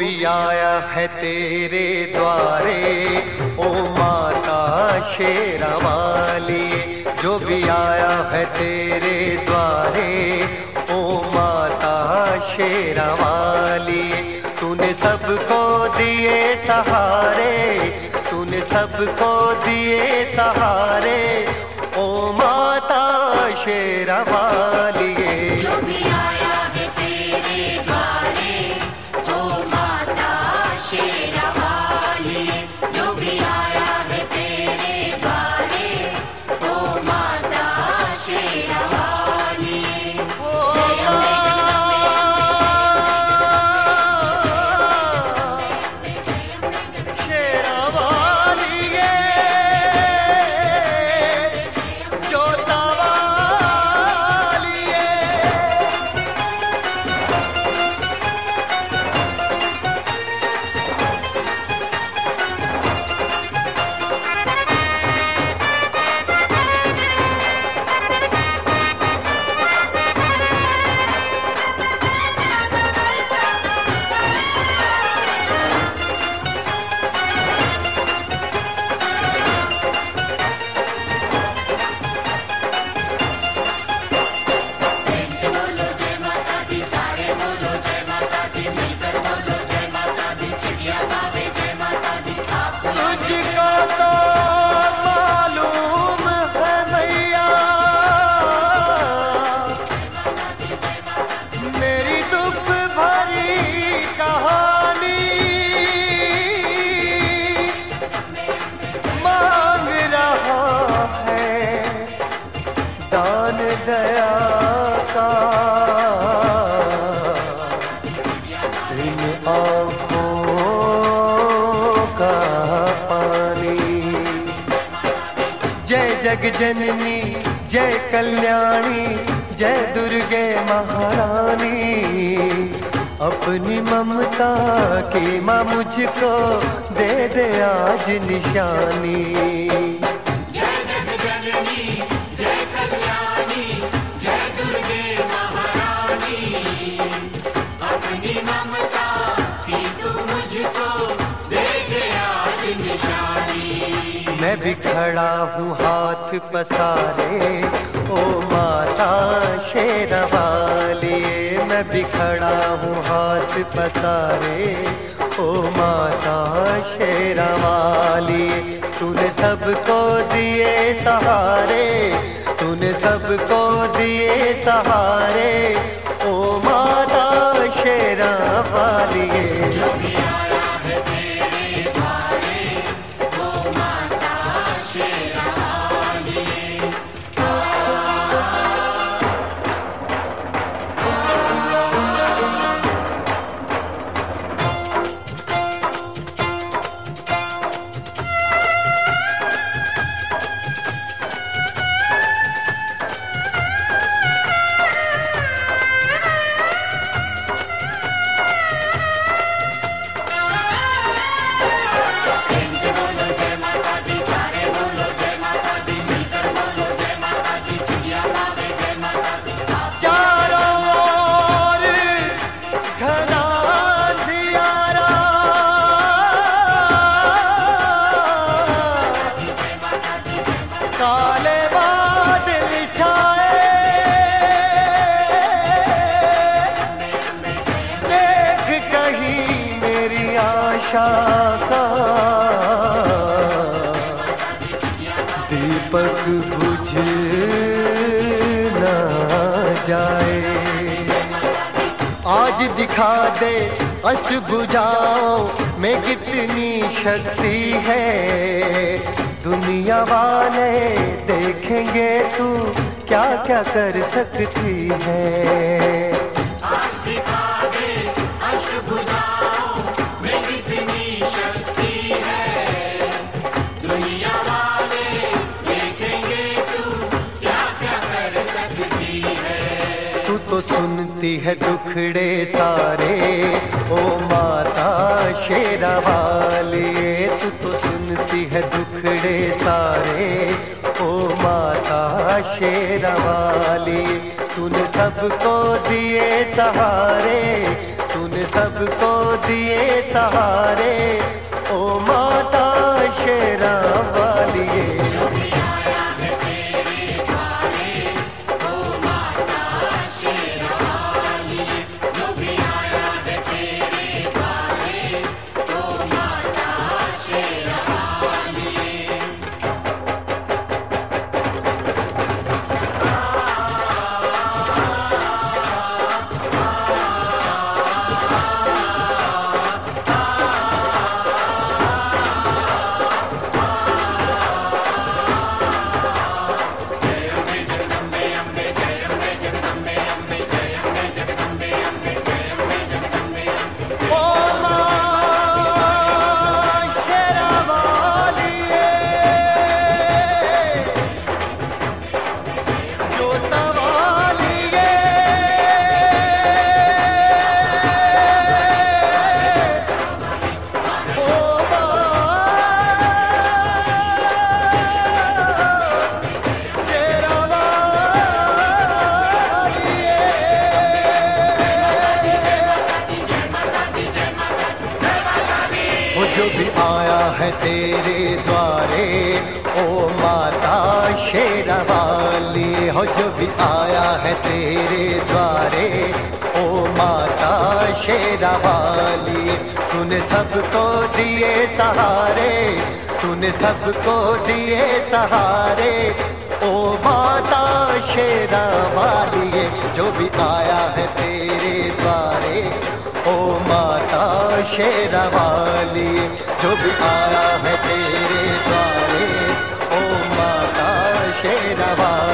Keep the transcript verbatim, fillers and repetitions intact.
भी आया है तेरे द्वारे, ओ माता शेरा वाली। जो भी आया है तेरे द्वारे, ओ माता शेरा वाली। तूने सबको दिए सहारे, तूने सबको दिए सहारे, ओ माता शेरा वाली। जो भी आया है तेरे द्वारे, ओ माता शेरा वाली। जो भी आया है तेरे द्वारे, ओ माता शेरा वाली। जय अम्बे जगदम्बे अम्बे जय अम्बे जगदम्बे शेरा वाली ये जोता वाली ये। प्रेम से बोलो जय माता दी, सारे बोलो जय माता दी, मिलकर बोलो जय माता दी। चिड़िया गावे जय माता दी, आप बुलावे जय तुझको तो मालूम है मैया, मेरी दुख भरी कहानी। मांग रहा है दान दया का, इन आँखों का पानी। जय जग जननी जय कल्याणी, जय दुर्गे महारानी। अपनी ममता की माँ मुझको दे दे आज निशानी। जय जग जननी जय कल्याणी, जय दुर्गे महारानी। अपनी ममता की तू मुझको दे दे आज निशानी। मैं भी खड़ा हूँ हाथ पसारे, ओ माता शेरा वाली। मैं भी खड़ा हूँ हाथ पसारे, ओ माता शेरा वाली। तूने सबको दिए सहारे, तूने सबको दिए सहारे, ओ माता शेरा वाली। जो भी आया है तेरे द्वारे, ओ माता शेरा वाली। प्रेम से बोलो जय माता दी, सारे बोलो जय माता दी, मिलकर बोलो जय माता दी। चिड़िया गावे जय माता दी, आप चारों ओर घना अंधियारा, दी जय माता दी, जय माता काले बादल छाए। देख कहीं मेरी आशा का दीपक बुझ न जाए। आज दिखा दे अष्टभुजाओं में कितनी शक्ति है। दुनिया वाले देखेंगे तू क्या क्या कर सकती है। आज दिखा दे अष्टभुजाओं में कितनी शक्ति है। दुनिया वाले देखेंगे तू क्या क्या कर सकती है। तू तो सुनती है दुखड़े सारे, ओ माता शेरा वाली। तू तो सुनती है दुखड़े सारे, ओ माता शेरा वाली। तूने सबको दिए सहारे, तूने तूने सबको दिए सहारे, ओ माता शेरा वालिए। जो भी आया है तेरे द्वारे, ओ माता शेरा वालिए। जो भी आया है तेरे द्वारे, ओ माता शेरा वालिए। ओ मां शेरा वालिए, जोता वालिए, ओ वो जो भी आया है तेरे द्वारे, ओ माता शेरा वाली। हो जो भी आया है तेरे द्वारे, ओ माता शेरा वाली। तूने सबको दिए सहारे, तूने सबको दिए सहारे, ओ माता शेरा वाली। जो भी आया है तेरे द्वारे, ओ माता शेरा वाली। जो भी आया है तेरे द्वारे, ओ माता शेरा वाली।